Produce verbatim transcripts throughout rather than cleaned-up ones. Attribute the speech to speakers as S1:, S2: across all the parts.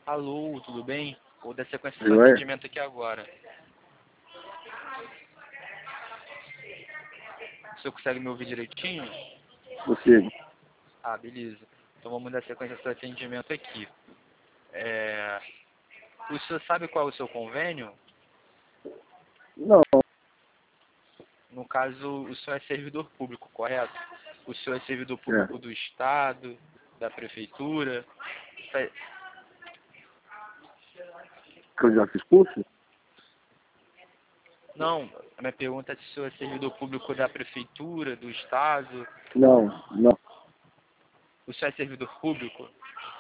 S1: Alô, tudo bem? Vou dar sequência do
S2: Não é?
S1: atendimento aqui agora. O senhor consegue me ouvir direitinho?
S2: Consigo.
S1: Ah, beleza. Então vamos dar sequência do atendimento aqui. É... O senhor sabe qual é o seu convênio?
S2: Não,
S1: No caso, o senhor é servidor público, correto? O senhor é servidor
S2: é.
S1: público do Estado, da Prefeitura. Sa-
S2: Que eu já fiz curso?
S1: Não, a minha pergunta é se o senhor é servidor público da Prefeitura, do Estado.
S2: Não, não.
S1: O senhor é servidor público?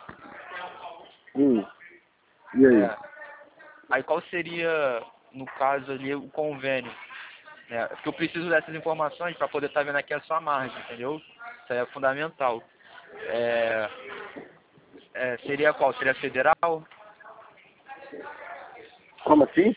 S2: Hum. E aí?
S1: É. Aí qual seria, no caso ali, o convênio? É, porque eu preciso dessas informações para poder estar vendo aqui a sua margem, entendeu? Isso aí é fundamental. É, é, seria qual? Seria federal?
S2: Como assim?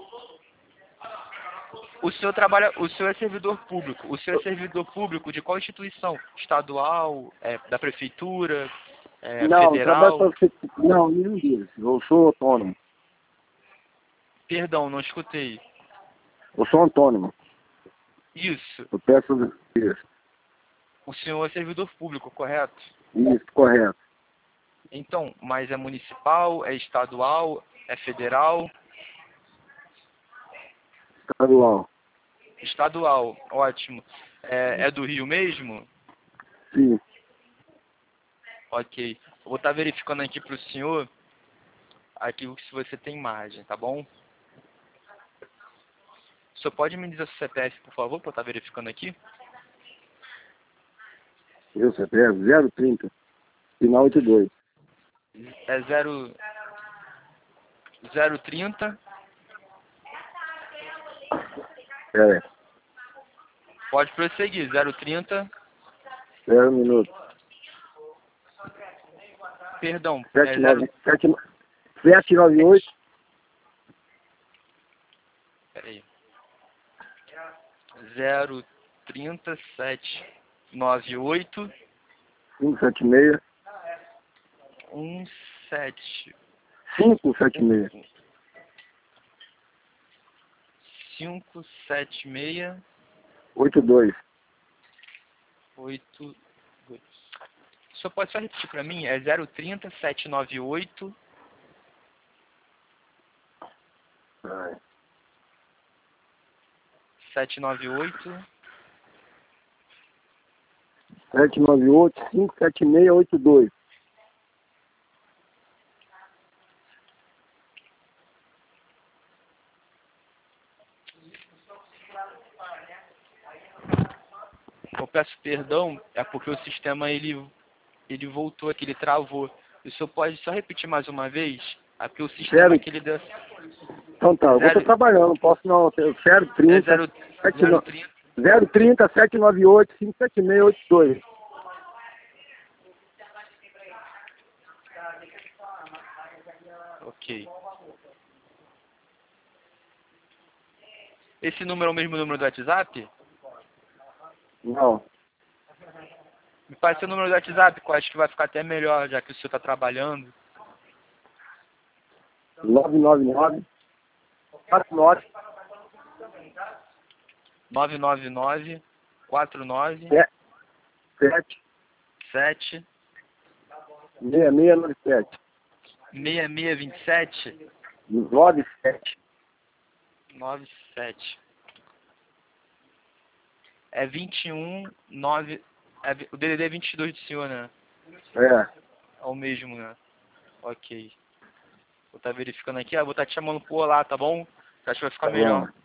S1: O senhor trabalha, o senhor é servidor público. O senhor é servidor público de qual instituição? Estadual, é, da prefeitura, é,
S2: Não, trabalho para
S1: federal?
S2: você. Não, nenhum deles. Eu sou autônomo.
S1: Perdão, não escutei.
S2: Eu sou autônomo.
S1: Isso.
S2: Eu peço isso.
S1: O senhor é servidor público, correto?
S2: Isso, correto.
S1: Então, mas é municipal, é estadual, é federal?
S2: Estadual.
S1: Estadual, ótimo. É, é do Rio mesmo?
S2: Sim.
S1: Ok. Eu vou estar verificando aqui para o senhor aqui se você tem margem, tá bom? O senhor pode me dizer o C P F, por favor, para eu estar verificando aqui?
S2: Eu, C P F zero trinta. Final oitenta e dois.
S1: É zero, zero trinta.
S2: É.
S1: Pode prosseguir. zero trinta.
S2: Zero minuto.
S1: Perdão, é
S2: Sete
S1: zero...
S2: nove sete sete nove oito
S1: Peraí. zero trinta sete nove oito
S2: cinco sete seis
S1: um sete
S2: cinco sete seis.
S1: cinco sete seis
S2: Oito dois.
S1: oito dois. O senhor pode só repetir para mim? É zero trinta sete nove oito sete nove oito.
S2: Sete nove oito cinco sete seis oito dois.
S1: Eu peço perdão, é porque o sistema ele, ele voltou aqui, ele travou. O senhor pode só repetir mais uma vez? É porque o sistema
S2: Zero.
S1: aqui ele deu...
S2: Então tá, eu vou estar
S1: Zero,
S2: trabalhando, não posso não. Zero
S1: é
S2: trinta
S1: zero,
S2: sete
S1: zero
S2: no-
S1: trinta.
S2: zero trinta sete nove oito cinco sete seis oito dois.
S1: Ok. Esse número é o mesmo número do WhatsApp?
S2: Não.
S1: Me passa o número do WhatsApp, que eu acho que vai ficar até melhor, já que o senhor está trabalhando.
S2: nove nove nove quatro nove
S1: nove nove nove quatro nove
S2: sete
S1: sete
S2: seis seis nove sete.
S1: seis seis dois sete
S2: nove sete.
S1: nove sete. É vinte e um nove. É, vi- o D D D é vinte e dois do senhor, né?
S2: É.
S1: É o mesmo, né? Ok. Vou estar verificando aqui. Ah, vou estar te chamando por lá, tá bom? Acho que vai ficar
S2: Tá bom.
S1: melhor.